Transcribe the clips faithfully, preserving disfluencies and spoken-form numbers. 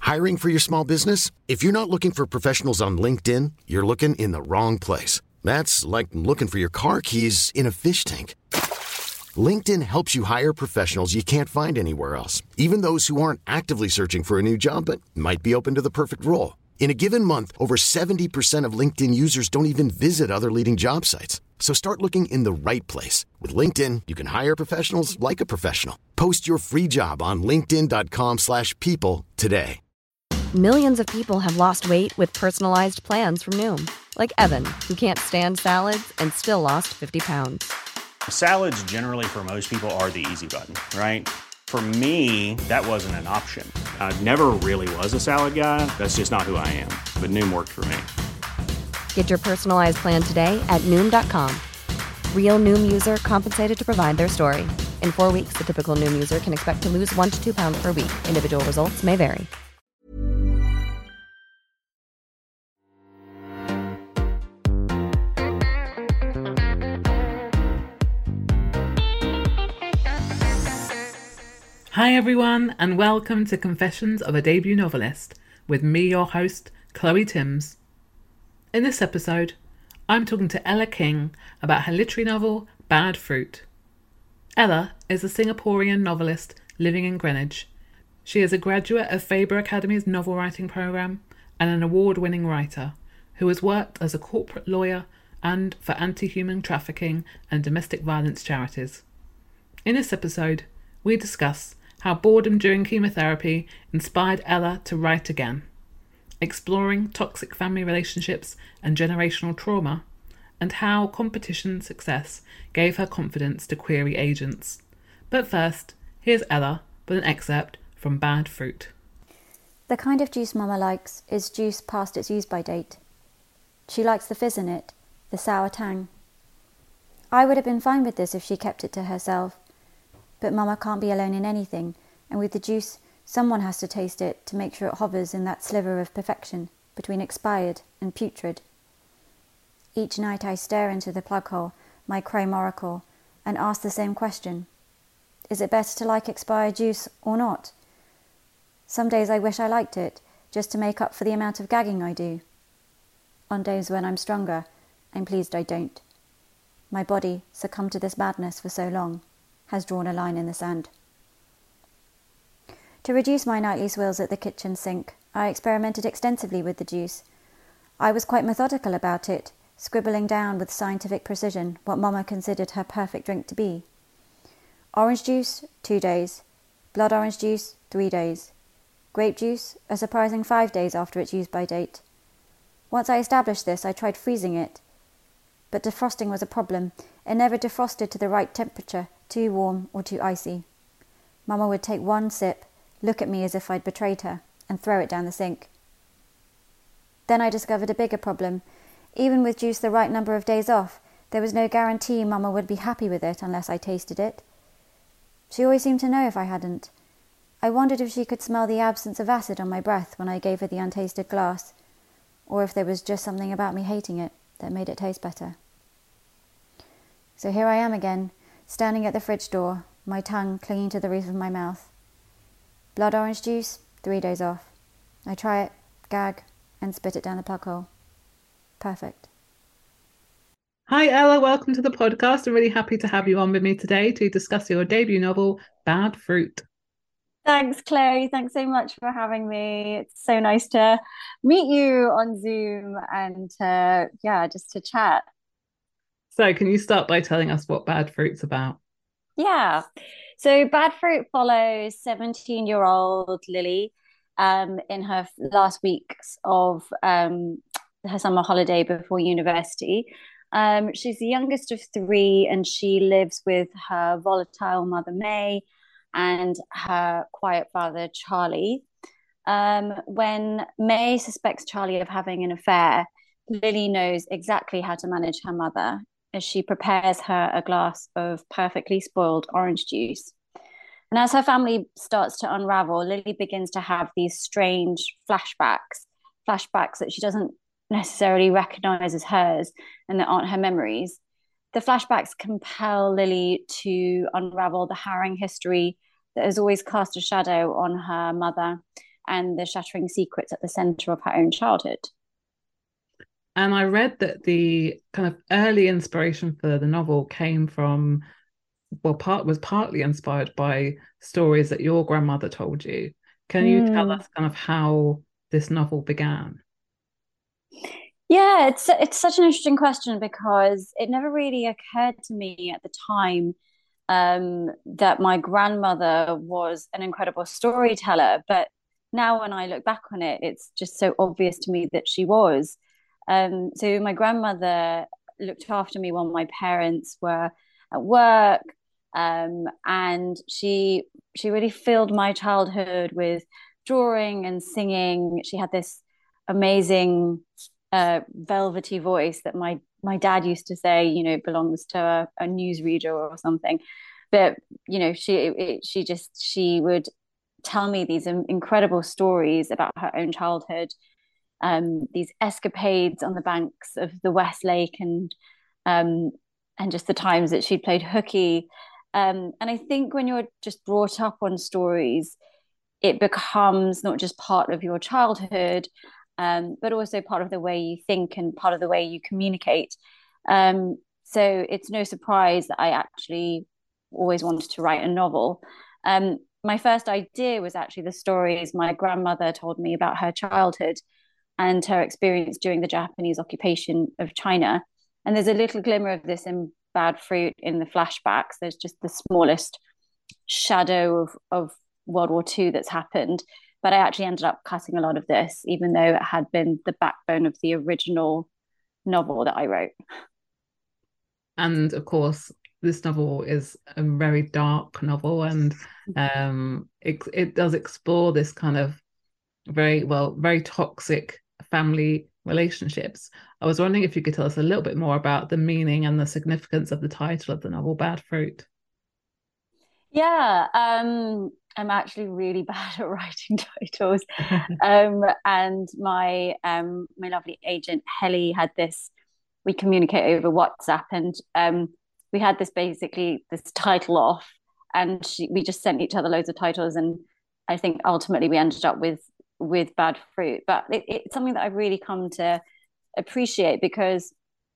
Hiring for your small business? If you're not looking for professionals on LinkedIn, you're looking in the wrong place. That's like looking for your car keys in a fish tank. LinkedIn helps you hire professionals you can't find anywhere else, even those who aren't actively searching for a new job but might be open to the perfect role. In a given month, over seventy percent of LinkedIn users don't even visit other leading job sites. So start looking in the right place. With LinkedIn, you can hire professionals like a professional. Post your free job on linkedin dot com slash people today. Millions of people have lost weight with personalized plans from Noom. Like Evan, who can't stand salads and still lost fifty pounds. Salads generally for most people are the easy button, right? For me, that wasn't an option. I never really was a salad guy. That's just not who I am. But Noom worked for me. Get your personalized plan today at Noom dot com. Real Noom user compensated to provide their story. In four weeks, the typical Noom user can expect to lose one to two pounds per week. Individual results may vary. Hi everyone, and welcome to Confessions of a Debut Novelist with me, your host, Chloe Timms. In this episode, I'm talking to Ella King about her literary novel, Bad Fruit. Ella is a Singaporean novelist living in Greenwich. She is a graduate of Faber Academy's novel writing program and an award-winning writer who has worked as a corporate lawyer and for anti-human trafficking and domestic violence charities. In this episode, we discuss how boredom during chemotherapy inspired Ella to write again, exploring toxic family relationships and generational trauma, and how competition success gave her confidence to query agents. But first, here's Ella with an excerpt from Bad Fruit. The kind of juice Mama likes is juice past its use-by date. She likes the fizz in it, the sour tang. I would have been fine with this if she kept it to herself. But Mama can't be alone in anything, and with the juice, someone has to taste it to make sure it hovers in that sliver of perfection between expired and putrid. Each night I stare into the plug hole, my crime oracle, and ask the same question. Is it better to like expired juice or not? Some days I wish I liked it, just to make up for the amount of gagging I do. On days when I'm stronger, I'm pleased I don't. My body, succumbed to this madness for so long, has drawn a line in the sand. To reduce my nightly swills at the kitchen sink, I experimented extensively with the juice. I was quite methodical about it, scribbling down with scientific precision what Mama considered her perfect drink to be. Orange juice, two days. Blood orange juice, three days. Grape juice, a surprising five days after its use-by date. Once I established this, I tried freezing it. But defrosting was a problem. It never defrosted to the right temperature, too warm or too icy. Mama would take one sip, look at me as if I'd betrayed her, and throw it down the sink. Then I discovered a bigger problem. Even with juice the right number of days off, there was no guarantee Mama would be happy with it unless I tasted it. She always seemed to know if I hadn't. I wondered if she could smell the absence of acid on my breath when I gave her the untasted glass, or if there was just something about me hating it that made it taste better. So here I am again, standing at the fridge door, my tongue clinging to the roof of my mouth. Blood orange juice, three days off. I try it, gag, and spit it down the plug hole. Perfect. Hi Ella, welcome to the podcast. I'm really happy to have you on with me today to discuss your debut novel, Bad Fruit. Thanks, Chloe. Thanks so much for having me. It's so nice to meet you on Zoom and uh, yeah, just to chat. So can you start by telling us what Bad Fruit's about? Yeah. So Bad Fruit follows seventeen-year-old Lily um, in her last weeks of um, her summer holiday before university. Um, she's the youngest of three, and she lives with her volatile mother, May, and her quiet father, Charlie. Um, when May suspects Charlie of having an affair, Lily knows exactly how to manage her mother as she prepares her a glass of perfectly spoiled orange juice. And as her family starts to unravel, Lily begins to have these strange flashbacks, flashbacks that she doesn't necessarily recognize as hers and that aren't her memories. The flashbacks compel Lily to unravel the harrowing history that has always cast a shadow on her mother and the shattering secrets at the center of her own childhood. And I read that the kind of early inspiration for the novel came from, well, part was partly inspired by stories that your grandmother told you. Can you mm. tell us kind of how this novel began? Yeah, it's it's such an interesting question because it never really occurred to me at the time um, that my grandmother was an incredible storyteller. But now when I look back on it, it's just so obvious to me that she was. Um, so my grandmother looked after me while my parents were at work, um, and she she really filled my childhood with drawing and singing. She had this amazing uh, velvety voice that my my dad used to say, you know, belongs to a, a newsreader or something. But you know, she it, she just she would tell me these incredible stories about her own childhood. Um, these escapades on the banks of the Westlake and um, and just the times that she'd played hooky. Um, and I think when you're just brought up on stories, it becomes not just part of your childhood, um, but also part of the way you think and part of the way you communicate. Um, so it's no surprise that I actually always wanted to write a novel. Um, my first idea was actually the stories my grandmother told me about her childhood and her experience during the Japanese occupation of China. And there's a little glimmer of this in Bad Fruit in the flashbacks. There's just the smallest shadow of, of World War Two that's happened. But I actually ended up cutting a lot of this, even though it had been the backbone of the original novel that I wrote. And of course, this novel is a very dark novel, and um, it, it does explore this kind of very, well, very toxic family relationships. I was wondering if you could tell us a little bit more about the meaning and the significance of the title of the novel, Bad Fruit. Yeah, um, I'm actually really bad at writing titles. um, and my um, my lovely agent, Helly, had this, we communicate over WhatsApp, and um, we had this basically, this title off, and she, we just sent each other loads of titles, and I think ultimately we ended up with with Bad Fruit. But it, it's something that I've really come to appreciate, because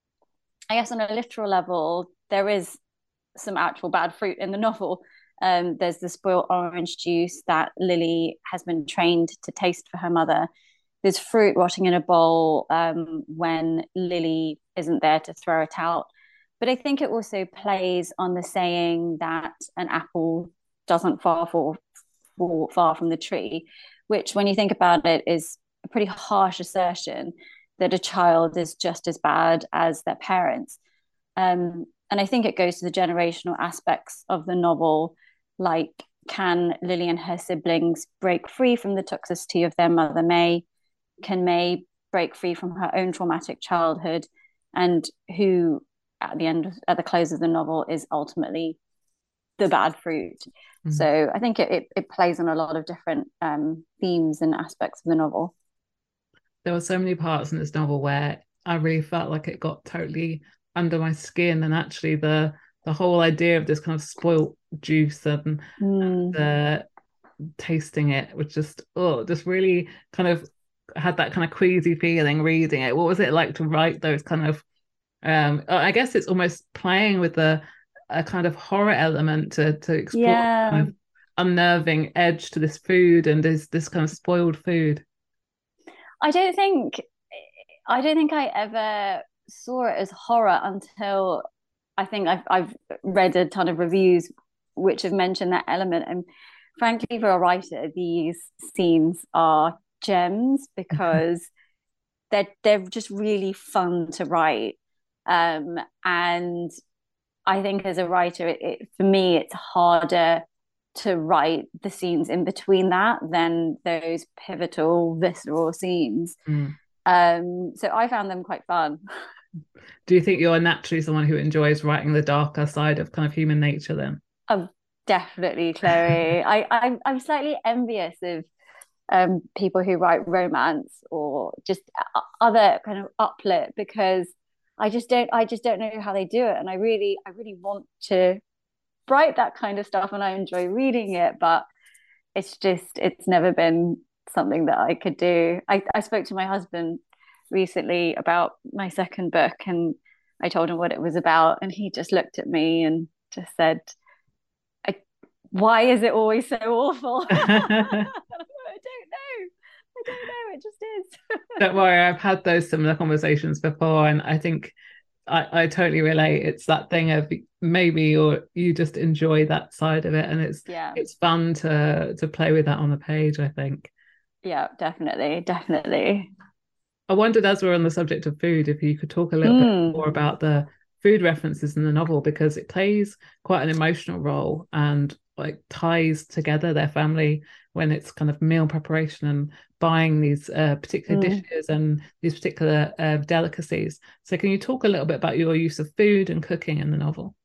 I guess on a literal level, there is some actual bad fruit in the novel. Um, there's the spoiled orange juice that Lily has been trained to taste for her mother. There's fruit rotting in a bowl um, when Lily isn't there to throw it out. But I think it also plays on the saying that an apple doesn't fall, fall, fall far from the tree, which, when you think about it, is a pretty harsh assertion that a child is just as bad as their parents. Um, and I think it goes to the generational aspects of the novel, like, can Lily and her siblings break free from the toxicity of their mother, May? Can May break free from her own traumatic childhood? And who, at the end, at the close of the novel, is ultimately the bad fruit? Mm-hmm. So I think it, it, it plays on a lot of different um, themes and aspects of the novel. There were so many parts in this novel where I really felt like it got totally under my skin, and actually the the whole idea of this kind of spoilt juice and, mm. and uh, tasting it was just, oh, just really kind of had that kind of queasy feeling reading it. What was it like to write those kind of, um, I guess it's almost playing with a, a kind of horror element to, to explore yeah. kind of unnerving edge to this food and this, this kind of spoiled food. I don't think, I don't think I ever saw it as horror until I think I've, I've read a ton of reviews which have mentioned that element. And frankly, for a writer, these scenes are gems because they're, they're just really fun to write. Um, and I think as a writer, it, it, for me, it's harder to write the scenes in between that than those pivotal, visceral scenes. Mm. Um, so I found them quite fun. Do you think you're naturally someone who enjoys writing the darker side of kind of human nature then? Oh, definitely, Chloe. I, I'm, I'm slightly envious of um, people who write romance or just other kind of uplit, because I just don't, I just don't know how they do it. And I really, I really want to write that kind of stuff, and I enjoy reading it, but it's just, it's never been something that I could do. I, I spoke to my husband recently about my second book, and I told him what it was about, and he just looked at me and just said, I, why is it always so awful? I don't know. I don't know. It just is. Don't worry, I've had those similar conversations before, and I think I, I totally relate. It's that thing of maybe or you just enjoy that side of it, and it's yeah. it's fun to to play with that on the page, I think. Yeah, definitely, definitely. I wondered, as we're on the subject of food, if you could talk a little mm. bit more about the food references in the novel, because it plays quite an emotional role and like ties together their family when it's kind of meal preparation and buying these uh, particular mm. dishes and these particular uh, delicacies. So can you talk a little bit about your use of food and cooking in the novel?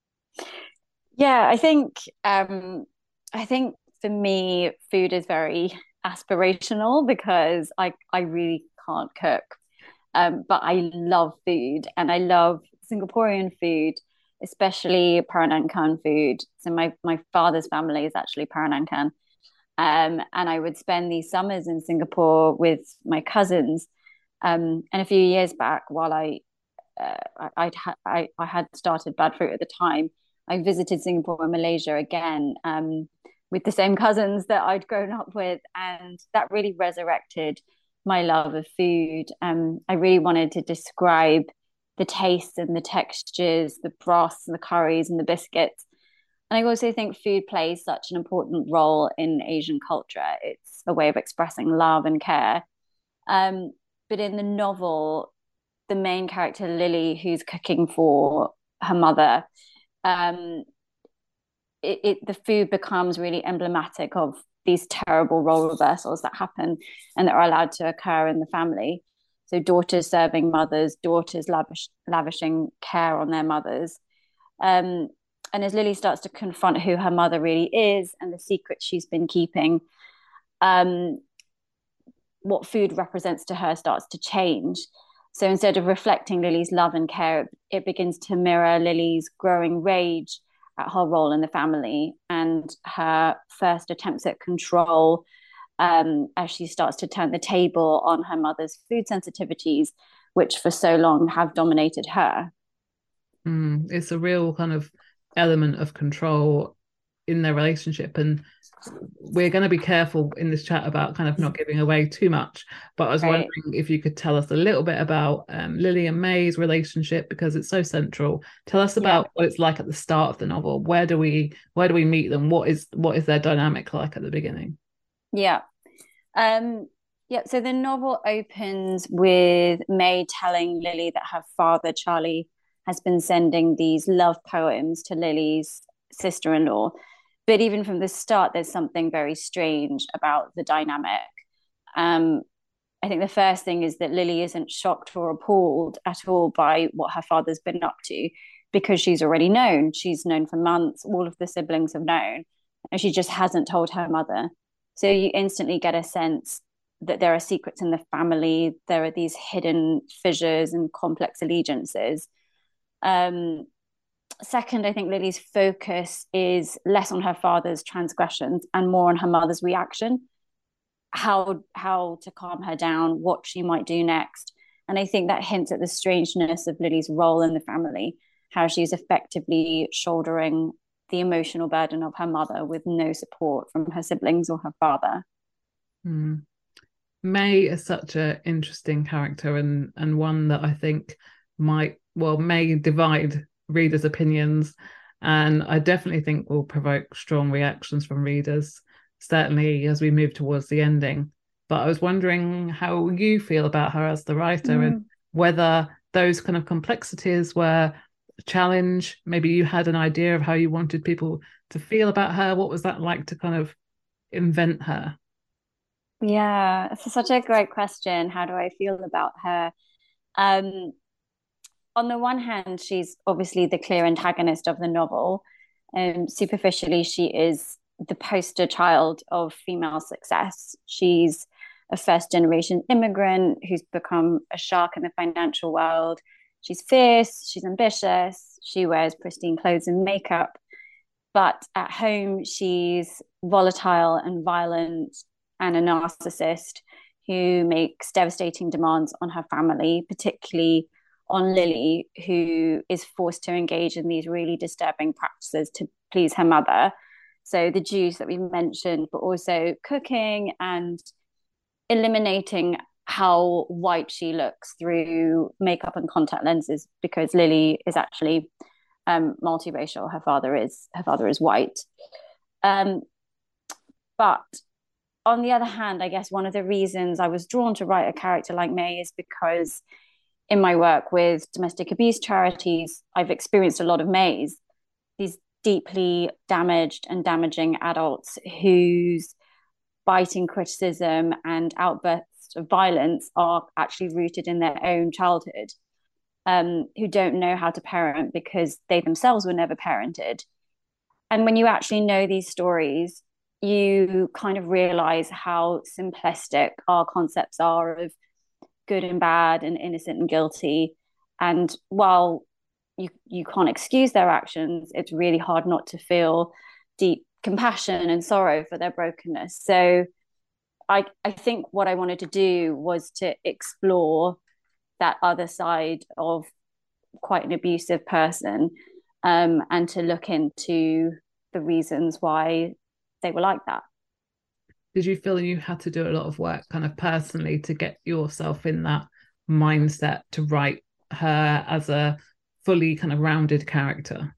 Yeah, I think um, I think for me, food is very aspirational because I, I really can't cook. Um, but I love food, and I love Singaporean food, especially Peranakan food. So my, my father's family is actually Peranakan. Um, and I would spend these summers in Singapore with my cousins. Um, and a few years back, while I, uh, I'd ha- I, I had started Bad Fruit at the time, I visited Singapore and Malaysia again um, with the same cousins that I'd grown up with. And that really resurrected my love of food. Um, I really wanted to describe the tastes and the textures, the broths and the curries and the biscuits. And I also think food plays such an important role in Asian culture. It's a way of expressing love and care. Um, but in the novel, the main character, Lily, who's cooking for her mother, um, it, it the food becomes really emblematic of these terrible role reversals that happen and that are allowed to occur in the family. So daughters serving mothers, daughters lavish, lavishing care on their mothers. Um, and as Lily starts to confront who her mother really is and the secrets she's been keeping, um, what food represents to her starts to change. So instead of reflecting Lily's love and care, it begins to mirror Lily's growing rage at her role in the family and her first attempts at control um, as she starts to turn the table on her mother's food sensitivities, which for so long have dominated her. Mm, it's a real kind of element of control in their relationship, and we're going to be careful in this chat about kind of not giving away too much, but I was right. wondering if you could tell us a little bit about um, Lily and May's relationship, because it's so central. Tell us about yeah. what it's like at the start of the novel. Where do we where do we meet them? What is what is their dynamic like at the beginning? Yeah. Um yeah, so the novel opens with May telling Lily that her father, Charlie, has been sending these love poems to Lily's sister-in-law. But even from the start, there's something very strange about the dynamic. Um, I think the first thing is that Lily isn't shocked or appalled at all by what her father's been up to, because she's already known. She's known for months. All of the siblings have known, and she just hasn't told her mother. So you instantly get a sense that there are secrets in the family. There are these hidden fissures and complex allegiances. Um, Second, I think Lily's focus is less on her father's transgressions and more on her mother's reaction, how how to calm her down, what she might do next. And I think that hints at the strangeness of Lily's role in the family, how she's effectively shouldering the emotional burden of her mother with no support from her siblings or her father. Mm. May is such an interesting character, and and one that I think might, well, may divide readers' opinions, and I definitely think will provoke strong reactions from readers, certainly as we move towards the ending. But I was wondering how you feel about her as the writer, mm. and whether those kind of complexities were a challenge. Maybe you had an idea of how you wanted people to feel about her. What was that like to kind of invent her? Yeah, it's such a great question. How do I feel about her? Um, on the one hand, she's obviously the clear antagonist of the novel. Um, superficially, she is the poster child of female success. She's a first-generation immigrant who's become a shark in the financial world. She's fierce, she's ambitious, she wears pristine clothes and makeup. But at home, she's volatile and violent and a narcissist who makes devastating demands on her family, particularly on Lily, who is forced to engage in these really disturbing practices to please her mother. So the juice that we mentioned, but also cooking and eliminating how white she looks through makeup and contact lenses, because Lily is actually um, multiracial. Her father is her father is white. Um, but on the other hand, I guess one of the reasons I was drawn to write a character like May is because in my work with domestic abuse charities, I've experienced a lot of Mays, these deeply damaged and damaging adults whose biting criticism and outbursts of violence are actually rooted in their own childhood, um, who don't know how to parent because they themselves were never parented. And when you actually know these stories, you kind of realize how simplistic our concepts are of good and bad and innocent and guilty. And while you you can't excuse their actions, it's really hard not to feel deep compassion and sorrow for their brokenness. So I I think what I wanted to do was to explore that other side of quite an abusive person, um, and to look into the reasons why they were like that. Did you feel you had to do a lot of work kind of personally to get yourself in that mindset to write her as a fully kind of rounded character?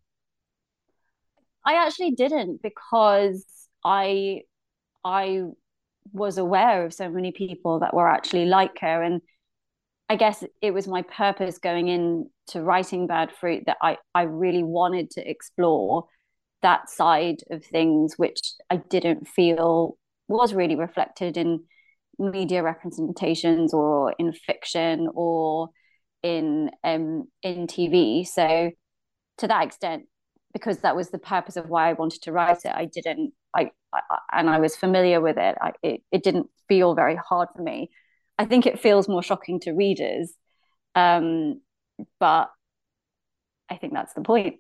I actually didn't, because I I was aware of so many people that were actually like her, and I guess it was my purpose going into writing Bad Fruit that I I really wanted to explore that side of things, which I didn't feel was really reflected in media representations or in fiction or in um in T V. So to that extent, because that was the purpose of why I wanted to write it, I didn't I, I and I was familiar with it. I, it it didn't feel very hard for me. I think it feels more shocking to readers, um, but I think that's the point.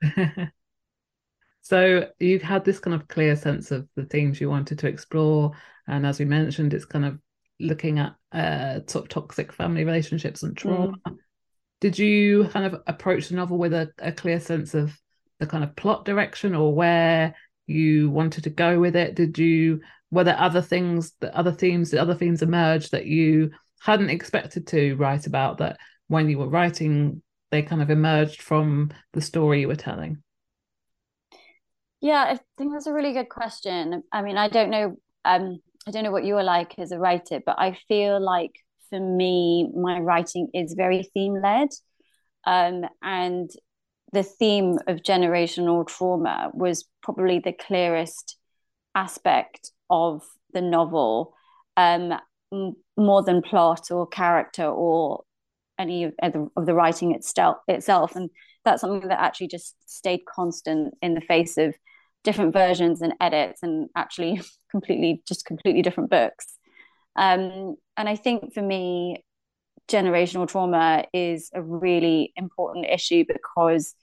So you had this kind of clear sense of the themes you wanted to explore, and as we mentioned, it's kind of looking at uh, sort of toxic family relationships and trauma. Mm. Did you kind of approach the novel with a, a clear sense of the kind of plot direction or where you wanted to go with it? Did you, were there other things, the other themes, the other themes emerged that you hadn't expected to write about, that when you were writing, they kind of emerged from the story you were telling? Yeah, I think that's a really good question. I mean, I don't know, um, I don't know what you were like as a writer, but I feel like for me, my writing is very theme-led. Um, and the theme of generational trauma was probably the clearest aspect of the novel, um, m- more than plot or character or any of the, of the writing itself, itself. And that's something that actually just stayed constant in the face of different versions and edits and actually completely just completely different books. Um, and I think for me, generational trauma is a really important issue because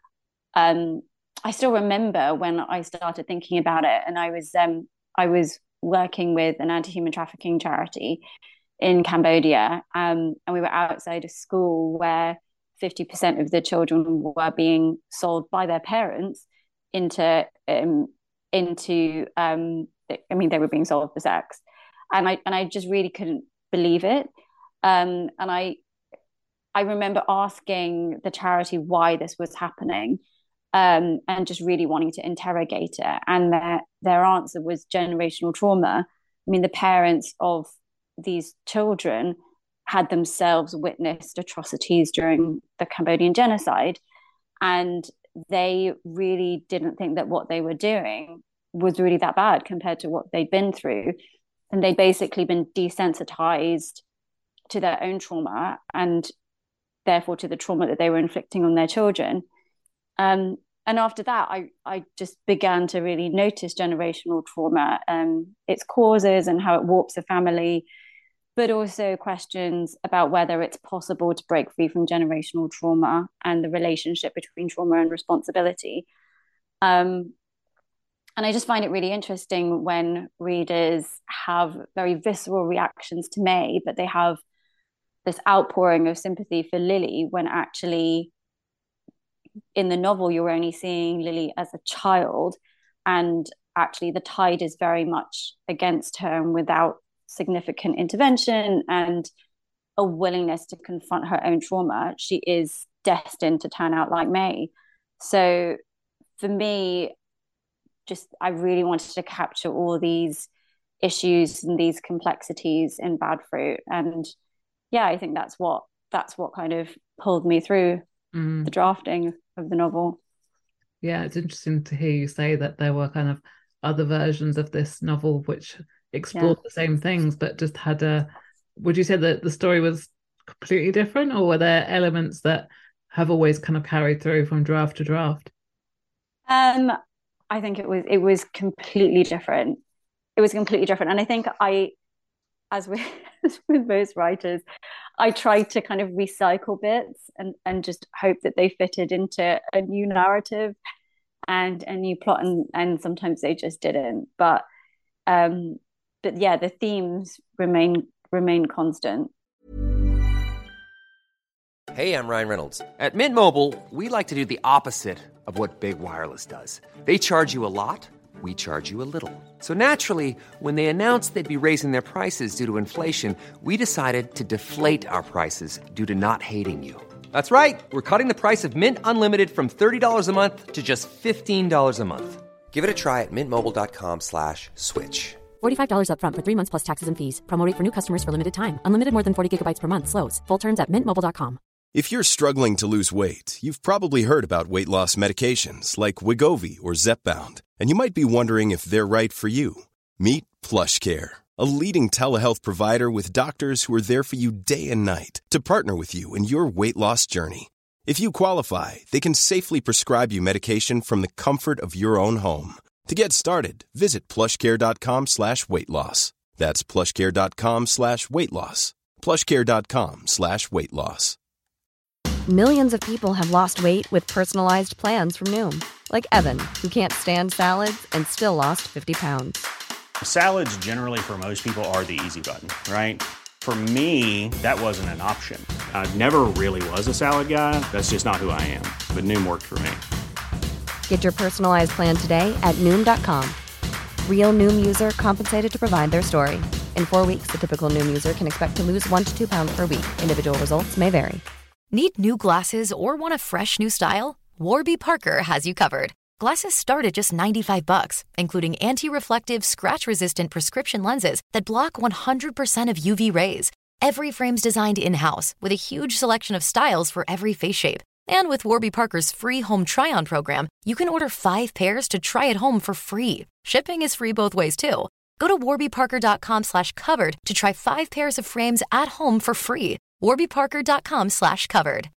um, I still remember when I started thinking about it, and I was um, I was working with an anti-human trafficking charity in Cambodia, um, and we were outside a school where fifty percent of the children were being sold by their parents into um, into um, I mean, they were being sold for sex, and I and I just really couldn't believe it. Um, and I I remember asking the charity why this was happening, um, and just really wanting to interrogate it. And their their answer was generational trauma. I mean, the parents of these children had themselves witnessed atrocities during the Cambodian genocide, and they really didn't think that what they were doing was really that bad compared to what they'd been through. And they'd basically been desensitized to their own trauma and therefore to the trauma that they were inflicting on their children. Um, and after that, I, I just began to really notice generational trauma, um, its causes and how it warps a family, but also questions about whether it's possible to break free from generational trauma and the relationship between trauma and responsibility. Um, And I just find it really interesting when readers have very visceral reactions to May, but they have this outpouring of sympathy for Lily when actually in the novel you're only seeing Lily as a child, and actually the tide is very much against her, and without significant intervention and a willingness to confront her own trauma, she is destined to turn out like May. So for me, just I really wanted to capture all these issues and these complexities in Bad Fruit. And yeah, I think that's what that's what kind of pulled me through mm. the drafting of the novel. Yeah, it's interesting to hear you say that there were kind of other versions of this novel which explored yeah. the same things, but just had a, would you say that the story was completely different, or were there elements that have always kind of carried through from draft to draft? Um, I think it was it was completely different. It was completely different. And I think I, as with, as with most writers, I tried to kind of recycle bits and, and just hope that they fitted into a new narrative and a new plot. And, and sometimes they just didn't. But um, but yeah, the themes remain remain constant. Hey, I'm Ryan Reynolds. At Mint Mobile, we like to do the opposite of what Big Wireless does. They charge you a lot, we charge you a little. So naturally, when they announced they'd be raising their prices due to inflation, we decided to deflate our prices due to not hating you. That's right. We're cutting the price of Mint Unlimited from thirty dollars a month to just fifteen dollars a month. Give it a try at mintmobile.com slash switch. forty-five dollars up front for three months plus taxes and fees. Promo rate for new customers for limited time. Unlimited more than forty gigabytes per month slows. Full terms at mint mobile dot com. If you're struggling to lose weight, you've probably heard about weight loss medications like Wegovy or Zepbound, and you might be wondering if they're right for you. Meet PlushCare, a leading telehealth provider with doctors who are there for you day and night to partner with you in your weight loss journey. If you qualify, they can safely prescribe you medication from the comfort of your own home. To get started, visit plushcare.com slash weight loss. That's plushcare.com slash weight loss. plushcare.com slash weight loss. Millions of people have lost weight with personalized plans from Noom. Like Evan, who can't stand salads and still lost fifty pounds. Salads generally for most people are the easy button, right? For me, that wasn't an option. I never really was a salad guy. That's just not who I am. But Noom worked for me. Get your personalized plan today at Noom dot com. Real Noom user compensated to provide their story. In four weeks, the typical Noom user can expect to lose one to two pounds per week. Individual results may vary. Need new glasses or want a fresh new style? Warby Parker has you covered. Glasses start at just ninety-five bucks, including anti-reflective, scratch-resistant prescription lenses that block one hundred percent of U V rays. Every frame's designed in-house with a huge selection of styles for every face shape. And with Warby Parker's free home try-on program, you can order five pairs to try at home for free. Shipping is free both ways, too. Go to warbyparker.com slash covered to try five pairs of frames at home for free. warbyparker.com slash covered.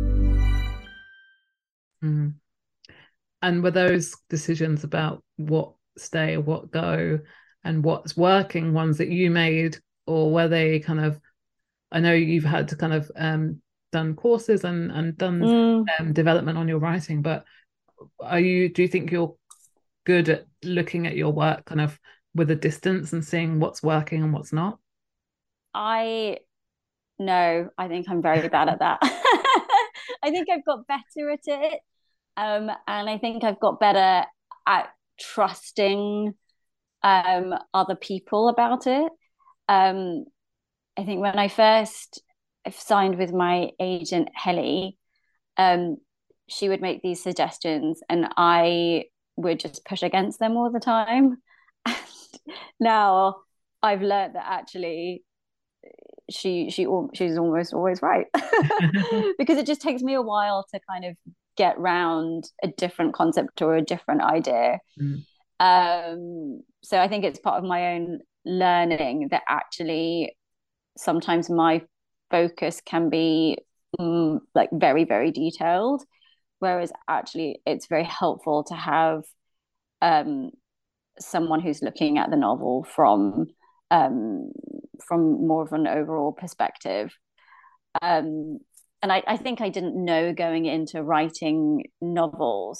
Mm. And were those decisions about what stay, what go, and what's working ones that you made, or were they kind of, I know you've had to kind of um, done courses and, and done mm. um, development on your writing, but are you, do you think you're good at looking at your work kind of with a distance and seeing what's working and what's not? I No, I think I'm very bad at that. I think I've got better at it. Um, and I think I've got better at trusting um, other people about it. Um, I think when I first signed with my agent, Helly, um, she would make these suggestions and I would just push against them all the time. And now I've learned that actually she she she's almost always right. Because it just takes me a while to kind of get round a different concept or a different idea. Mm. Um, so I think it's part of my own learning that actually sometimes my focus can be mm, like very, very detailed, whereas actually it's very helpful to have um, someone who's looking at the novel from um, from more of an overall perspective. Um, and I, I think I didn't know going into writing novels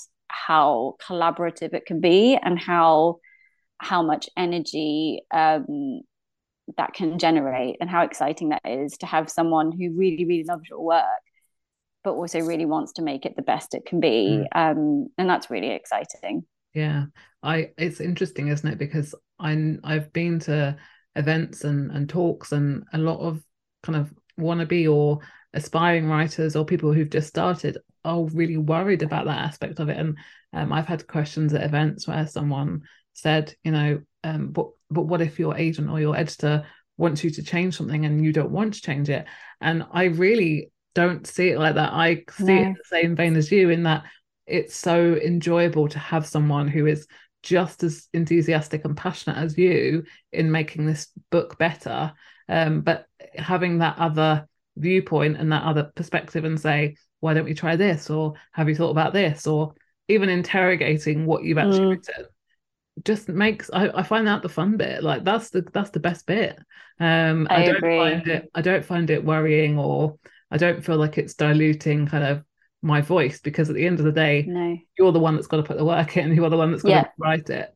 how collaborative it can be, and how how much energy um, that can generate, and how exciting that is to have someone who really, really loves your work, but also really wants to make it the best it can be. Mm. Um, and that's really exciting. Yeah, I it's interesting, isn't it? Because I I've been to events and, and talks, and a lot of kind of wannabe or aspiring writers or people who've just started are really worried about that aspect of it. And um, I've had questions at events where someone said, you know, um, but but what if your agent or your editor wants you to change something and you don't want to change it? And I really don't see it like that. I see no. it in the same vein as you, in that it's so enjoyable to have someone who is just as enthusiastic and passionate as you in making this book better. Um, but having that other viewpoint and that other perspective and say, why don't we try this? Or have you thought about this? Or even interrogating what you've actually mm. written just makes, I, I find that the fun bit. Like that's the that's the best bit. Um, I, I don't agree. find it I don't find it worrying, or I don't feel like it's diluting kind of my voice, because at the end of the day, no. you're the one that's got to put the work in, you're the one that's got yeah. to write it.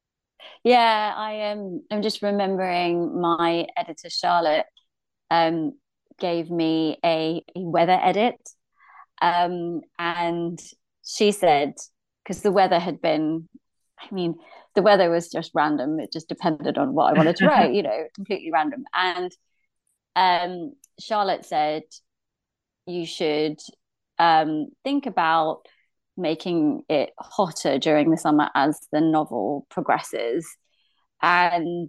Yeah, I am. I'm just remembering my editor Charlotte um, gave me a, a weather edit, um, and she said, because the weather had been, I mean, the weather was just random. It just depended on what I wanted to write, you know, completely random. And um, Charlotte said, you should um, think about making it hotter during the summer as the novel progresses. And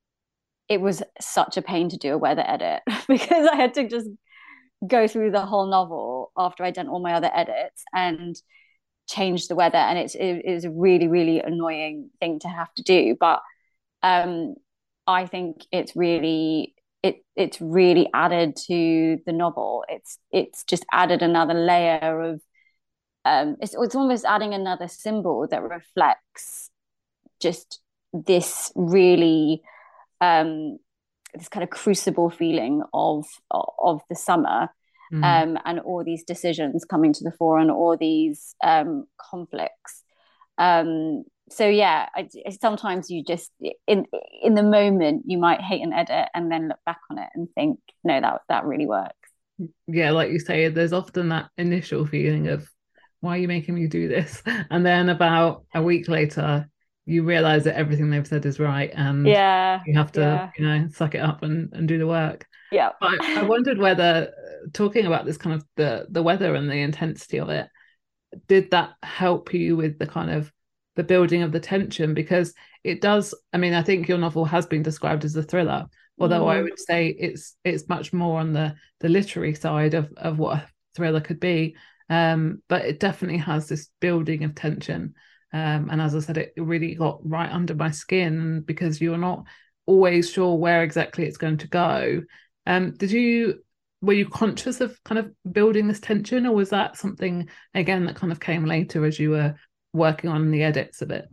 it was such a pain to do a weather edit because I had to just go through the whole novel after I'd done all my other edits and change the weather. And it's, it, it was a really, really annoying thing to have to do. But um, I think it's really... It it's really added to the novel. It's it's just added another layer of um it's it's almost adding another symbol that reflects just this really um this kind of crucible feeling of of the summer, mm. um and all these decisions coming to the fore and all these um conflicts. Um So yeah, I, sometimes you just in in the moment you might hate an edit and then look back on it and think, no, that that really works. Yeah, like you say, there's often that initial feeling of, why are you making me do this? And then about a week later, you realise that everything they've said is right, and yeah, you have to, yeah. you know, suck it up and, and do the work. Yeah. But I, I wondered whether, talking about this kind of the the weather and the intensity of it, did that help you with the kind of the building of the tension? Because it does, I mean, I think your novel has been described as a thriller, although mm. I would say it's it's much more on the the literary side of of what a thriller could be, um but it definitely has this building of tension, um and as I said, it really got right under my skin, because you're not always sure where exactly it's going to go. Um did you were you conscious of kind of building this tension, or was that something again that kind of came later as you were working on the edits of it?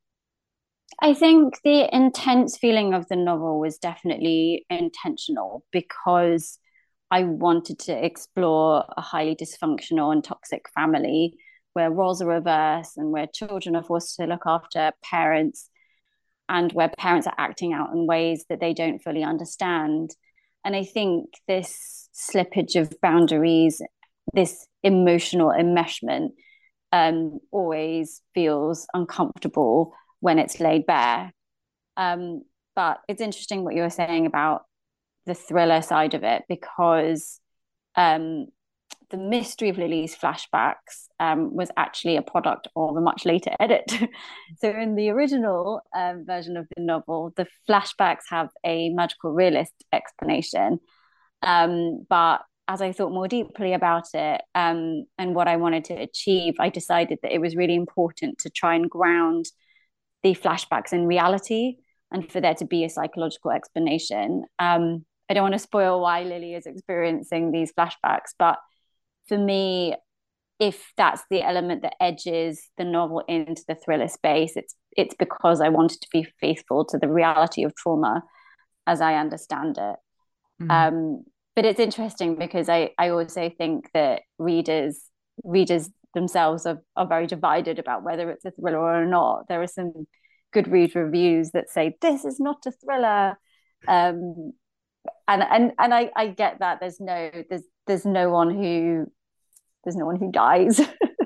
I think the intense feeling of the novel was definitely intentional, because I wanted to explore a highly dysfunctional and toxic family where roles are reversed and where children are forced to look after parents, and where parents are acting out in ways that they don't fully understand. And I think this slippage of boundaries, this emotional enmeshment, um, always feels uncomfortable when it's laid bare. Um, but it's interesting what you were saying about the thriller side of it, because um, the mystery of Lily's flashbacks um, was actually a product of a much later edit. So in the original um, version of the novel, the flashbacks have a magical realist explanation. Um, but as I thought more deeply about it um, and what I wanted to achieve, I decided that it was really important to try and ground the flashbacks in reality, and for there to be a psychological explanation. Um, I don't want to spoil why Lily is experiencing these flashbacks, but for me, if that's the element that edges the novel into the thriller space, it's it's because I wanted to be faithful to the reality of trauma as I understand it. Mm. Um, but it's interesting because I, I also think that readers readers themselves are, are very divided about whether it's a thriller or not. There are some Goodreads reviews that say this is not a thriller, um, and and and I, I get that. There's no there's there's no one who there's no one who dies.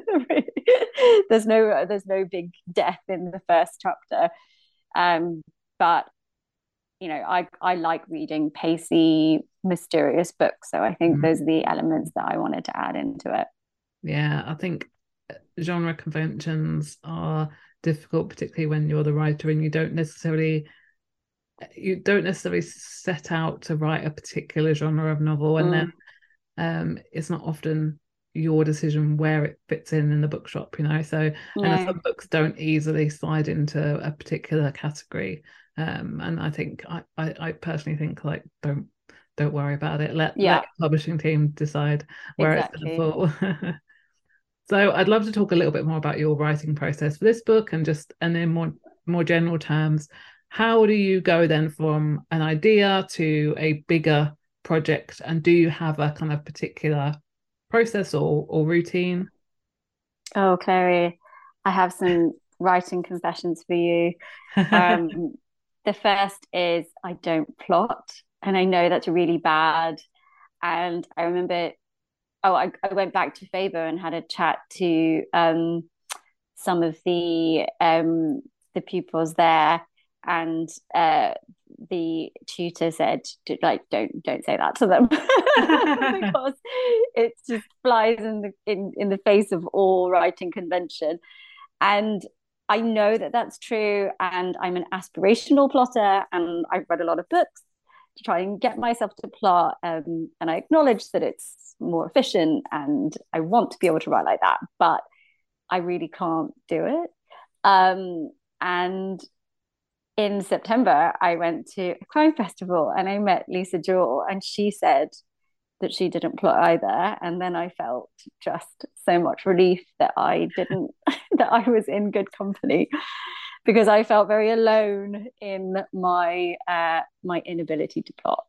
there's no there's no big death in the first chapter, um, but you know, I I like reading pacey, mysterious books, so I think mm. those are the elements that I wanted to add into it. Yeah, I think genre conventions are difficult, particularly when you're the writer and you don't necessarily you don't necessarily set out to write a particular genre of novel, and mm. then um, it's not often your decision where it fits in in the bookshop, you know. So, no. and some books don't easily slide into a particular category, um, and I think I, I, I personally think like don't don't worry about it. Let, yeah. let the publishing team decide where exactly. it's going to fall. So I'd love to talk a little bit more about your writing process for this book, and just and in more more general terms, how do you go then from an idea to a bigger project, and do you have a kind of particular process or or routine? Oh, Chloe, I have some writing confessions for you. Um, the first is I don't plot, and I know that's really bad. And I remember. Oh, I, I went back to Faber and had a chat to um, some of the um, the pupils there, and uh, the tutor said, "Like, don't don't say that to them," because it just flies in the in, in the face of all writing convention. And I know that that's true, and I'm an aspirational plotter, and I've read a lot of books to try and get myself to plot, um, and I acknowledge that it's more efficient and I want to be able to write like that, but I really can't do it. Um, and in September I went to a crime festival and I met Lisa Jewell, and she said that she didn't plot either, and then I felt just so much relief that I didn't that I was in good company, because I felt very alone in my uh, my inability to plot.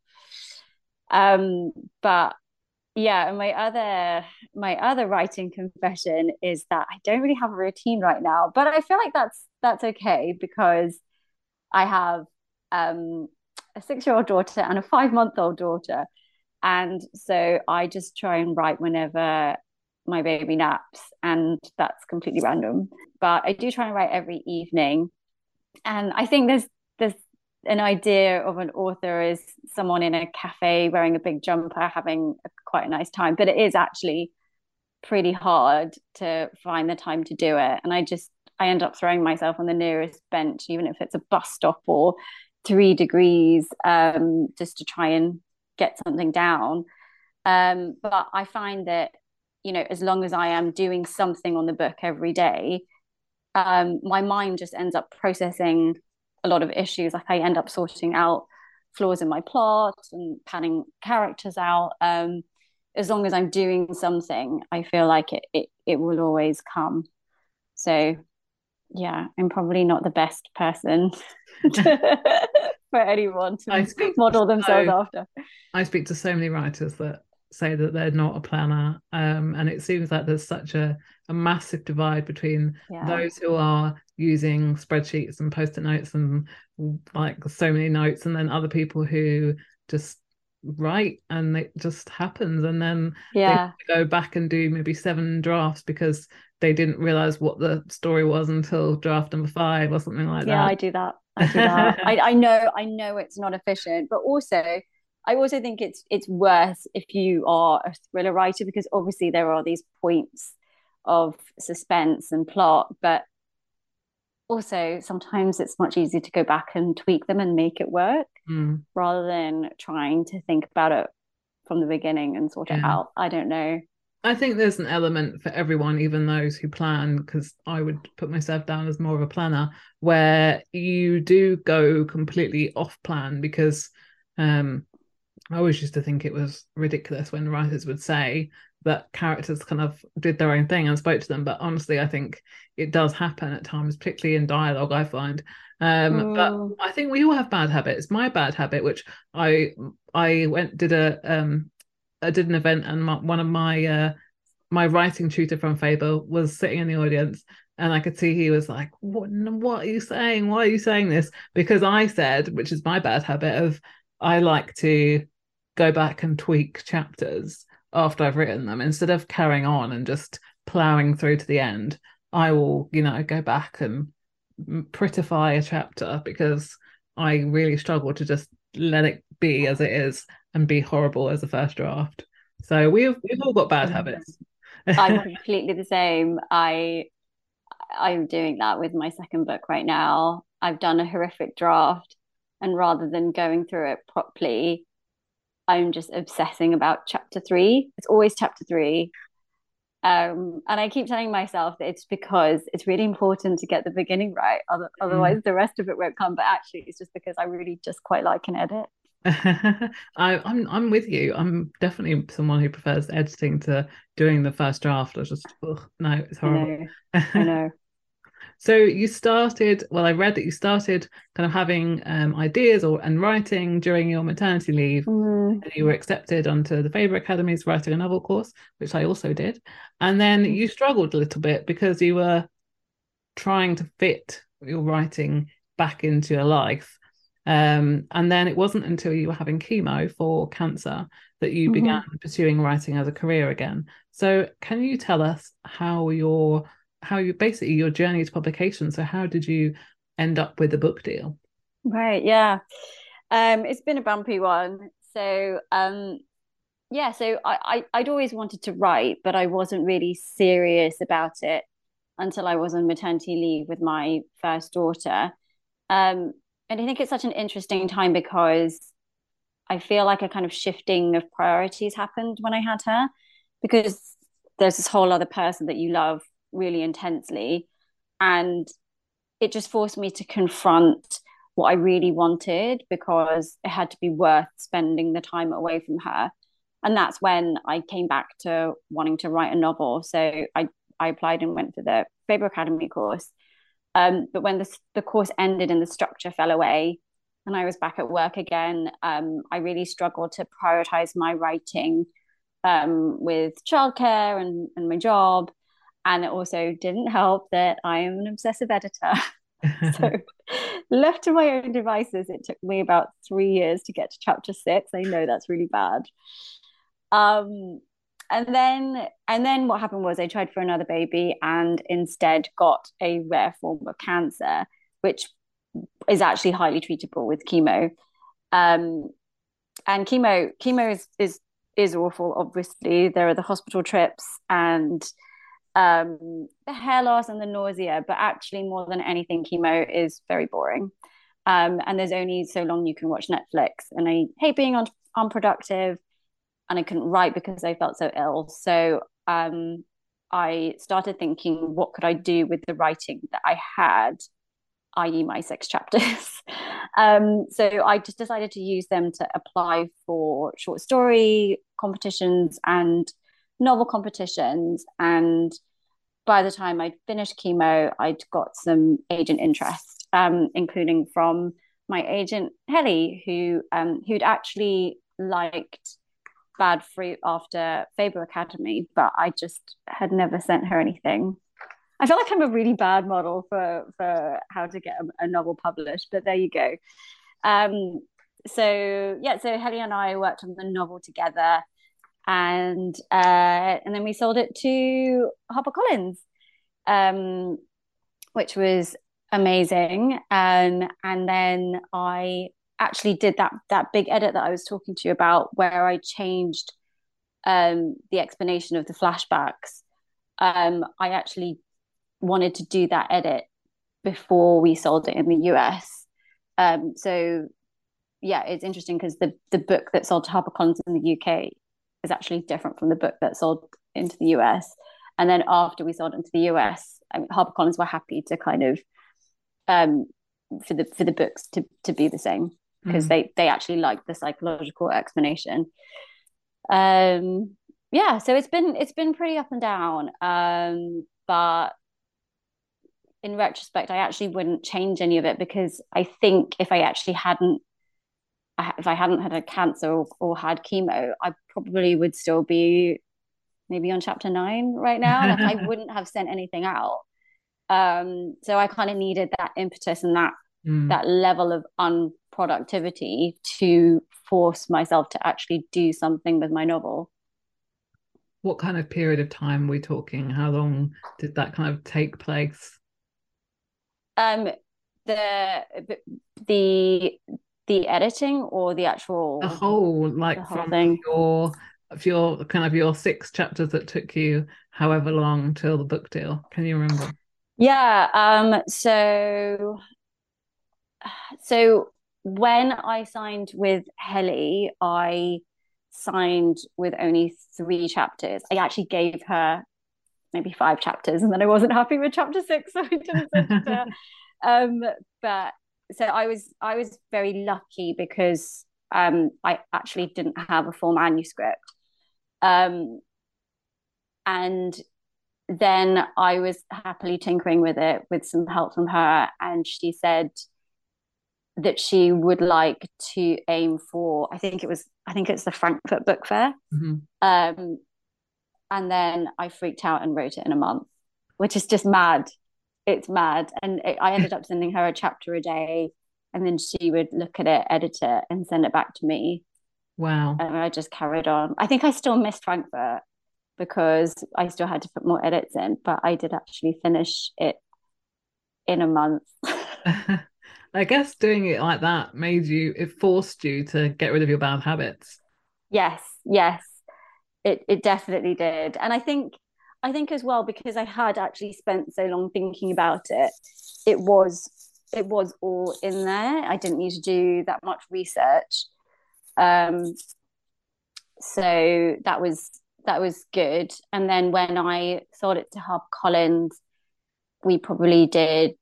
Um, but yeah, my other my other writing confession is that I don't really have a routine right now, but I feel like that's that's okay, because I have um, a six-year-old daughter and a five-month-old daughter, and so I just try and write whenever my baby naps, and that's completely random. But I do try and write every evening, and I think there's there's an idea of an author is someone in a cafe wearing a big jumper having a, quite a nice time, but it is actually pretty hard to find the time to do it. And I just I end up throwing myself on the nearest bench, even if it's a bus stop or three degrees, um, just to try and get something down. Um, but I find that, you know, as long as I am doing something on the book every day, um, my mind just ends up processing a lot of issues. Like I end up sorting out flaws in my plot and panning characters out. Um, as long as I'm doing something, I feel like it, it, it will always come. So yeah, I'm probably not the best person to, for anyone to model themselves so, after. I speak to so many writers that say that they're not a planner, um, and it seems like there's such a, a massive divide between yeah. those who are using spreadsheets and post-it notes and like so many notes, and then other people who just write and it just happens, and then yeah. they go back and do maybe seven drafts because they didn't realize what the story was until draft number five or something like yeah, that. Yeah, I do that. I do that. I, I know, I know it's not efficient, but also I also think it's it's worse if you are a thriller writer, because obviously there are these points of suspense and plot, but also sometimes it's much easier to go back and tweak them and make it work mm. rather than trying to think about it from the beginning and sort yeah. it out. I don't know. I think there's an element for everyone, even those who plan, because I would put myself down as more of a planner, where you do go completely off plan, because um I always used to think it was ridiculous when writers would say that characters kind of did their own thing and spoke to them. But honestly, I think it does happen at times, particularly in dialogue, I find. Um, mm. But I think we all have bad habits. My bad habit, which I I went did a um I did an event, and my, one of my uh, my writing tutor from Faber was sitting in the audience, and I could see he was like, what, what are you saying? Why are you saying this? Because I said, which is my bad habit of, I like to go back and tweak chapters after I've written them instead of carrying on and just plowing through to the end. I will, you know, go back and prettify a chapter because I really struggle to just let it be as it is and be horrible as a first draft. So we've we've all got bad habits. I'm completely the same. I I'm doing that with my second book right now. I've done a horrific draft, and rather than going through it properly, I'm just obsessing about chapter three. It's always chapter three. Um, and I keep telling myself that it's because it's really important to get the beginning right. Other, otherwise, mm. the rest of it won't come. But actually, it's just because I really just quite like an edit. I, I'm I'm with you. I'm definitely someone who prefers editing to doing the first draft. I just ugh, no, it's horrible. I know. I know. So you started, well, I read that you started kind of having um, ideas or and writing during your maternity leave. Mm. And you were accepted onto the Faber Academy's writing a novel course, which I also did. And then you struggled a little bit because you were trying to fit your writing back into your life. Um, and then it wasn't until you were having chemo for cancer that you mm-hmm. began pursuing writing as a career again. So can you tell us how your how you basically your journey to publication? So how did you end up with a book deal? Right, yeah. Um, it's been a bumpy one. So um, yeah, so I, I I'd always wanted to write, but I wasn't really serious about it until I was on maternity leave with my first daughter. Um, and I think it's such an interesting time because I feel like a kind of shifting of priorities happened when I had her, because there's this whole other person that you love really intensely, and it just forced me to confront what I really wanted, because it had to be worth spending the time away from her. And that's when I came back to wanting to write a novel. So I, I applied and went for the Faber Academy course. Um, but when the, the course ended and the structure fell away and I was back at work again, um, I really struggled to prioritize my writing um, with childcare and, and my job. And it also didn't help that I am an obsessive editor. So left to my own devices, it took me about three years to get to chapter six. I know that's really bad. Um, and then and then what happened was I tried for another baby and instead got a rare form of cancer, which is actually highly treatable with chemo. Um, and chemo chemo is, is, is awful, obviously. There are the hospital trips and um the hair loss and the nausea, but actually more than anything, chemo is very boring, um and there's only so long you can watch Netflix, and I hate being un- unproductive, and I couldn't write because I felt so ill. So um I started thinking, what could I do with the writing that I had, that is my six chapters? um so I just decided to use them to apply for short story competitions and novel competitions. And by the time I'd finished chemo, I'd got some agent interest, um, including from my agent Helly, who um, who'd actually liked Bad Fruit after Faber Academy, but I just had never sent her anything. I feel like I'm a really bad model for for how to get a, a novel published, but there you go. Um, so yeah, so Helly and I worked on the novel together. And uh, and then we sold it to HarperCollins, um, which was amazing. Um, and then I actually did that that big edit that I was talking to you about, where I changed um, the explanation of the flashbacks. Um, I actually wanted to do that edit before we sold it in the U S. Um, so yeah, it's interesting because the the book that sold to HarperCollins in the U K is actually different from the book that sold into the U S. And then after we sold into the U S, I mean, HarperCollins were happy to kind of um, for the for the books to to be the same, because mm. they they actually liked the psychological explanation. Um, yeah, so it's been it's been pretty up and down. Um, but in retrospect, I actually wouldn't change any of it, because I think if I actually hadn't if I hadn't had a cancer or, or had chemo, I probably would still be maybe on chapter nine right now. Like I wouldn't have sent anything out. Um, so I kind of needed that impetus and that mm. that level of unproductivity to force myself to actually do something with my novel. What kind of period of time are we talking? How long did that kind of take place? Um, the the the editing or the actual the whole like the whole from thing. your your kind of your six chapters that took you however long till the book deal. Can you remember? Yeah. Um. So. So when I signed with Helly, I signed with only three chapters. I actually gave her maybe five chapters, and then I wasn't happy with chapter six, so I didn't send it to her. Um, but so I was I was very lucky because um, I actually didn't have a full manuscript, um, and then I was happily tinkering with it with some help from her, and she said that she would like to aim for, I think it was, I think it's the Frankfurt Book Fair. Mm-hmm. Um, and then I freaked out and wrote it in a month, which is just mad. It's mad. And it, I ended up sending her a chapter a day, and then she would look at it, edit it, and send it back to me. Wow. And I just carried on. I think I still missed Frankfurt because I still had to put more edits in, but I did actually finish it in a month. I guess doing it like that made you, it forced you to get rid of your bad habits. Yes, yes, it it definitely did. And I think, I think as well, because I had actually spent so long thinking about it, it was, it was all in there. I didn't need to do that much research. Um, so that was, that was good. And then when I sold it to HarperCollins, we probably did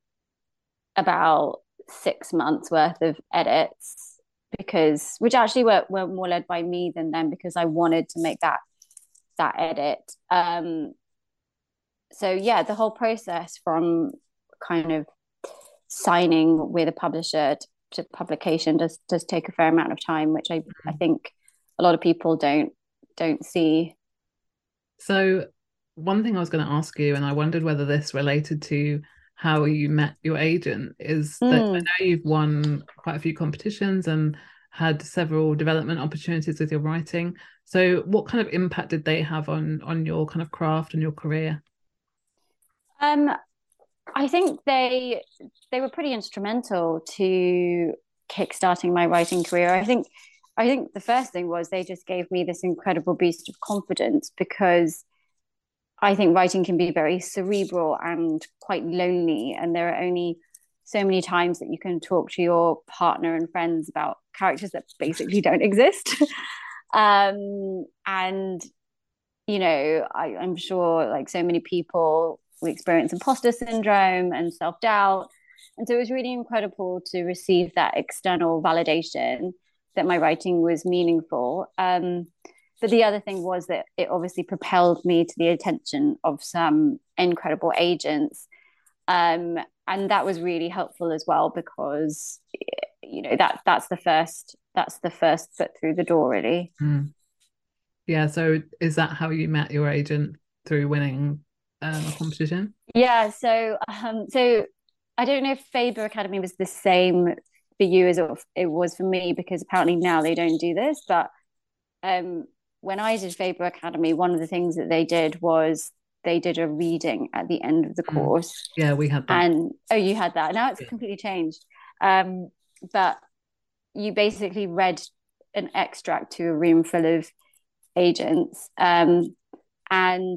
about six months worth of edits, because which actually were, were more led by me than them, because I wanted to make that that edit. Um, so yeah, the whole process from kind of signing with a publisher to, to publication does does take a fair amount of time, which I mm-hmm. I think a lot of people don't don't see. So one thing I was going to ask you, and I wondered whether this related to how you met your agent, is that mm. I know you've won quite a few competitions and had several development opportunities with your writing. So what kind of impact did they have on on your kind of craft and your career? Um, I think they they were pretty instrumental to kickstarting my writing career. I think I think the first thing was they just gave me this incredible boost of confidence, because I think writing can be very cerebral and quite lonely, and there are only so many times that you can talk to your partner and friends about characters that basically don't exist. um, and, you know, I, I'm sure like so many people, we experience imposter syndrome and self-doubt. And so it was really incredible to receive that external validation that my writing was meaningful. Um, But the other thing was that it obviously propelled me to the attention of some incredible agents. Um, and that was really helpful as well, because, you know, that that's the first, that's the first foot through the door, really. Mm. Yeah. So is that how you met your agent, through winning um, a competition? Yeah. So, um, so I don't know if Faber Academy was the same for you as it was for me, because apparently now they don't do this, but um, when I did Faber Academy, one of the things that they did was they did a reading at the end of the course. Yeah, we had that. And oh, you had that. Now it's yeah. completely changed. Um, but you basically read an extract to a room full of agents. Um, and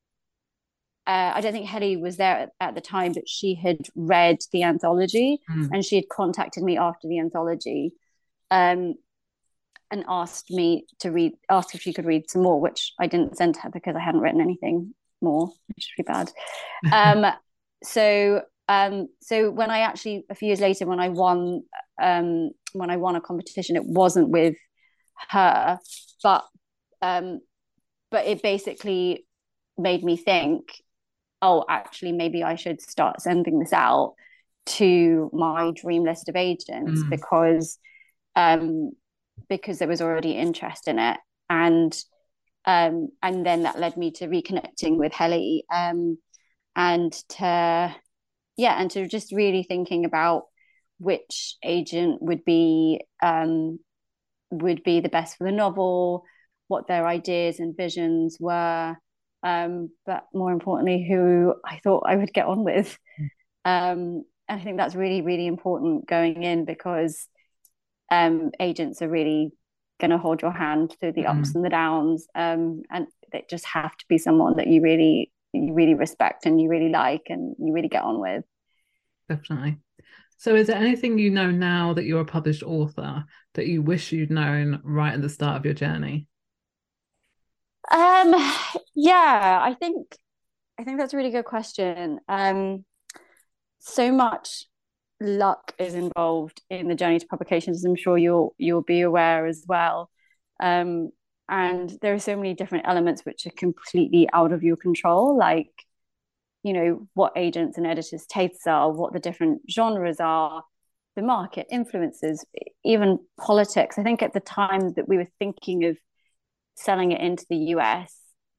uh, I don't think Helly was there at, at the time, but she had read the anthology mm. and she had contacted me after the anthology. Um, and asked me to read, asked if she could read some more, which I didn't send her because I hadn't written anything more, which is pretty bad. Um, so, um, so when I actually, a few years later, when I won, um, when I won a competition, it wasn't with her, but, um, but it basically made me think, oh, actually, maybe I should start sending this out to my dream list of agents mm. because, um, because there was already interest in it. And Um, and then that led me to reconnecting with Helly, um, and to, yeah, and to just really thinking about which agent would be um, would be the best for the novel, what their ideas and visions were, um, but more importantly, who I thought I would get on with. Um, and I think that's really, really important going in, because um, agents are really going to hold your hand through the ups mm. and the downs, um, and they just have to be someone that you really, you really respect and you really like and you really get on with. Definitely. So is there anything you know now that you're a published author that you wish you'd known right at the start of your journey? Um, yeah, I think I think that's a really good question. Um, so much luck is involved in the journey to publications, as I'm sure you'll you'll be aware as well. Um, and there are so many different elements which are completely out of your control, like, you know, what agents and editors' tastes are, what the different genres are, the market influences, even politics. I think at the time that we were thinking of selling it into the U S,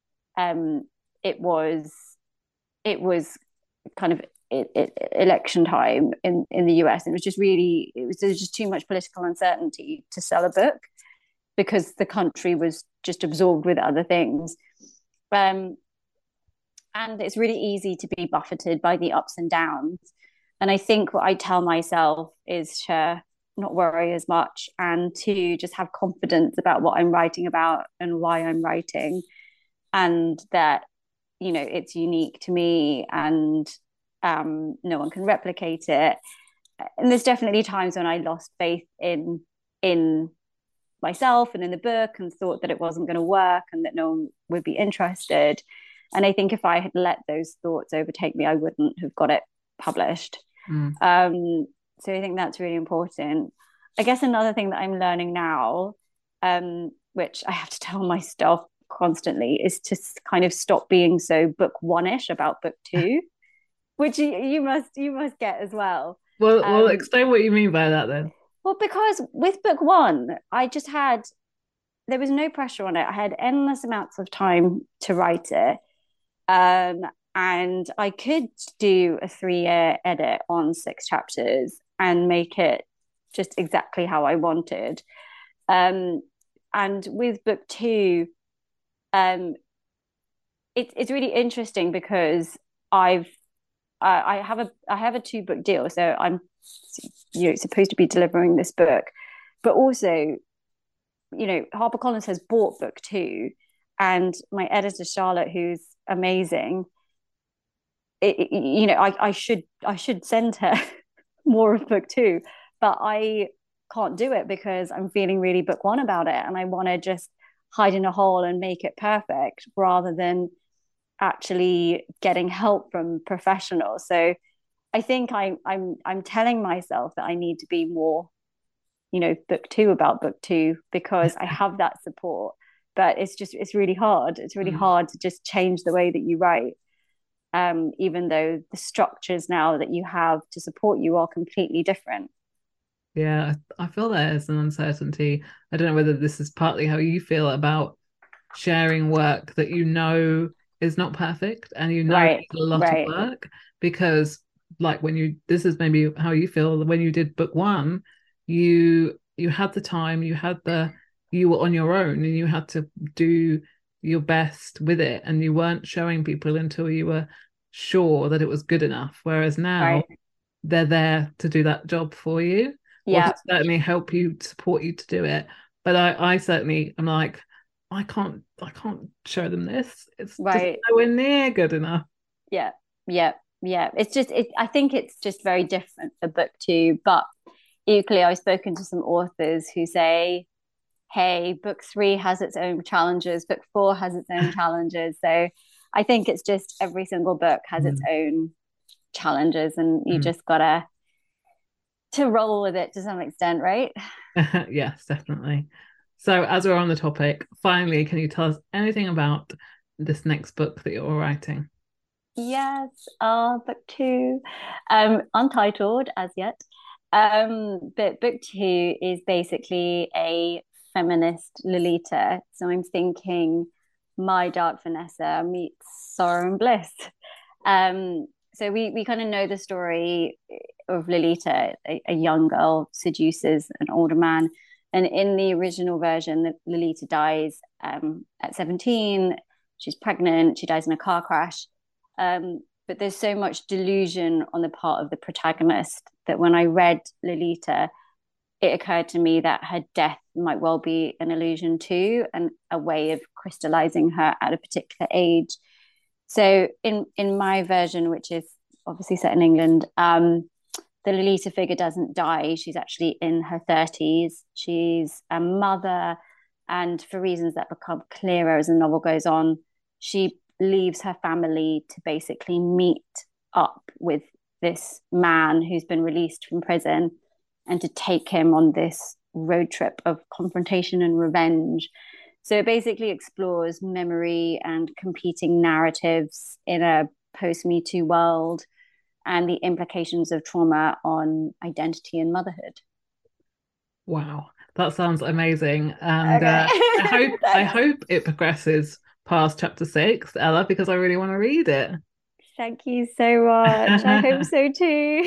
um, it was it was kind of it, it, election time in, in the U S. It was just really, it was, there was just too much political uncertainty to sell a book, because the country was just absorbed with other things. Um, and it's really easy to be buffeted by the ups and downs. And I think what I tell myself is to not worry as much, and to just have confidence about what I'm writing about and why I'm writing, and that, you know, it's unique to me, and um, no one can replicate it. And there's definitely times when I lost faith in in myself and in the book, and thought that it wasn't going to work and that no one would be interested. And I think if I had let those thoughts overtake me, I wouldn't have got it published. Mm. Um, so I think that's really important. I guess another thing that I'm learning now, um, which I have to tell my staff constantly, is to kind of stop being so book one-ish about book two, which you, you must you must get as well. Well, um, well, explain what you mean by that then. Well, because with book one, I just had, there was no pressure on it. I had endless amounts of time to write it. Um, and I could do a three-year edit on six chapters and make it just exactly how I wanted. Um, and with book two, um, it, it's really interesting because I've uh, I have a I have a two-book deal, so I'm you know supposed to be delivering this book, but also, you know, HarperCollins has bought book two, and my editor Charlotte, who's amazing, it, it, you know, I, I should I should send her more of book two, but I can't do it because I'm feeling really book one about it, and I want to just hide in a hole and make it perfect rather than actually getting help from professionals. So I think I, I'm I'm telling myself that I need to be more, you know, book two about book two, because I have that support. But it's just it's really hard. It's really mm. hard to just change the way that you write, um, even though the structures now that you have to support you are completely different. Yeah, I feel there's an uncertainty. I don't know whether this is partly how you feel about sharing work that you know is not perfect and you know right. it's a lot right. of work, because like when you, this is maybe how you feel when you did book one, you you had the time, you had the, you were on your own and you had to do your best with it, and you weren't showing people until you were sure that it was good enough. Whereas now right. they're there to do that job for you. Yeah, or to certainly help you, support you to do it. But I, I certainly am like, I can't, I can't show them this. It's right. just nowhere near good enough. Yeah, yeah, yeah. It's just, it, I think it's just very different for book two. But equally, I've spoken to some authors who say, hey, book three has its own challenges, book four has its own challenges. So I think it's just every single book has mm. its own challenges, and you mm. just gotta to roll with it to some extent, right? Yes, definitely. So as we're on the topic, finally, can you tell us anything about this next book that you're writing? Yes, uh, book two, um, untitled as yet. Um, but book two is basically a feminist Lolita. So I'm thinking my dark Vanessa meets sorrow and bliss. Um, so we we kind of know the story of Lolita. A, a young girl seduces an older man, and in the original version, Lolita dies um, at seventeen. She's pregnant. She dies in a car crash. Um, but there's so much delusion on the part of the protagonist that when I read Lolita, it occurred to me that her death might well be an illusion too, and a way of crystallizing her at a particular age. So in, in my version, which is obviously set in England, um, the Lolita figure doesn't die. She's actually in her thirties. She's a mother, and for reasons that become clearer as the novel goes on, she leaves her family to basically meet up with this man who's been released from prison and to take him on this road trip of confrontation and revenge. So it basically explores memory and competing narratives in a post-Me Too world and the implications of trauma on identity and motherhood. Wow, that sounds amazing. And Okay. uh, I hope I hope it progresses past chapter six, Ella, because I really want to read it. Thank you so much. I hope so too.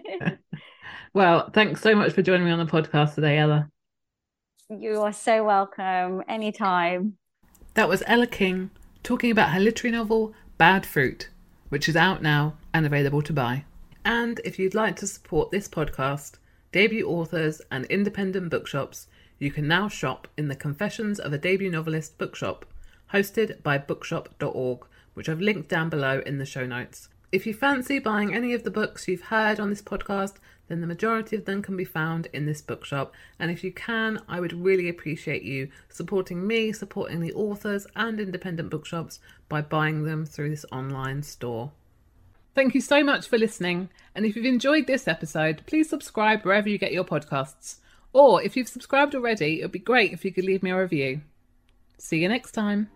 Well, thanks so much for joining me on the podcast today, Ella. You are so welcome. Anytime. That was Ella King talking about her literary novel, Bad Fruit, which is out now and available to buy. And if you'd like to support this podcast, debut authors and independent bookshops, you can now shop in the Confessions of a Debut Novelist bookshop, hosted by bookshop dot org, which I've linked down below in the show notes. If you fancy buying any of the books you've heard on this podcast, then the majority of them can be found in this bookshop. And if you can, I would really appreciate you supporting me, supporting the authors and independent bookshops by buying them through this online store. Thank you so much for listening. And if you've enjoyed this episode, please subscribe wherever you get your podcasts. Or if you've subscribed already, it would be great if you could leave me a review. See you next time.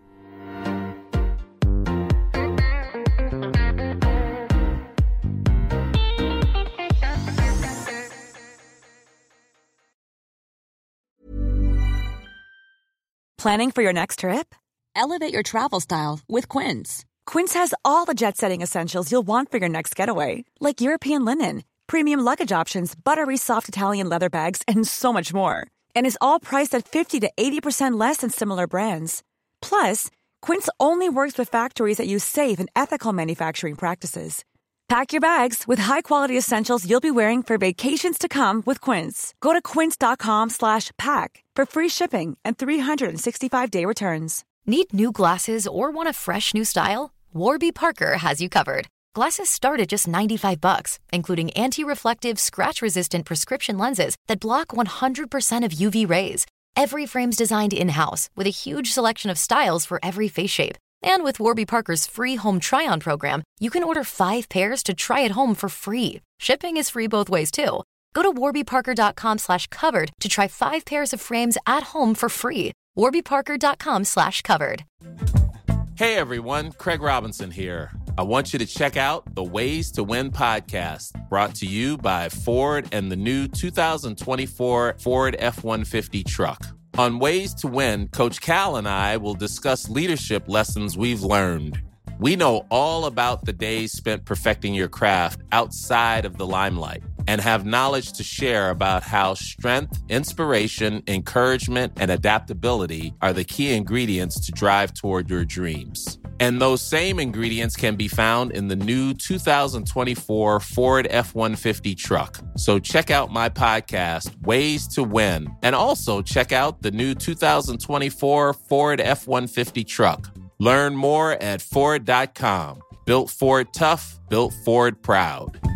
Planning for your next trip? Elevate your travel style with Quince. Quince has all the jet-setting essentials you'll want for your next getaway, like European linen, premium luggage options, buttery soft Italian leather bags, and so much more. And is all priced at fifty to eighty percent less than similar brands. Plus, Quince only works with factories that use safe and ethical manufacturing practices. Pack your bags with high-quality essentials you'll be wearing for vacations to come with Quince. Go to quince.com slash pack for free shipping and three sixty-five day returns. Need new glasses or want a fresh new style? Warby Parker has you covered. Glasses start at just ninety-five bucks, including anti-reflective, scratch-resistant prescription lenses that block one hundred percent of U V rays. Every frame's designed in-house with a huge selection of styles for every face shape. And with Warby Parker's free home try-on program, you can order five pairs to try at home for free. Shipping is free both ways, too. Go to warbyparker.com slash covered to try five pairs of frames at home for free. warbyparker.com slash covered. Hey, everyone. Craig Robinson here. I want you to check out the Ways to Win podcast, brought to you by Ford and the new two thousand twenty-four Ford F one fifty truck. On Ways to Win, Coach Cal and I will discuss leadership lessons we've learned. We know all about the days spent perfecting your craft outside of the limelight and have knowledge to share about how strength, inspiration, encouragement, and adaptability are the key ingredients to drive toward your dreams. And those same ingredients can be found in the new two thousand twenty-four Ford F one fifty truck. So check out my podcast, Ways to Win, and also check out the new two thousand twenty-four Ford F one fifty truck. Learn more at Ford dot com. Built Ford tough, built Ford proud.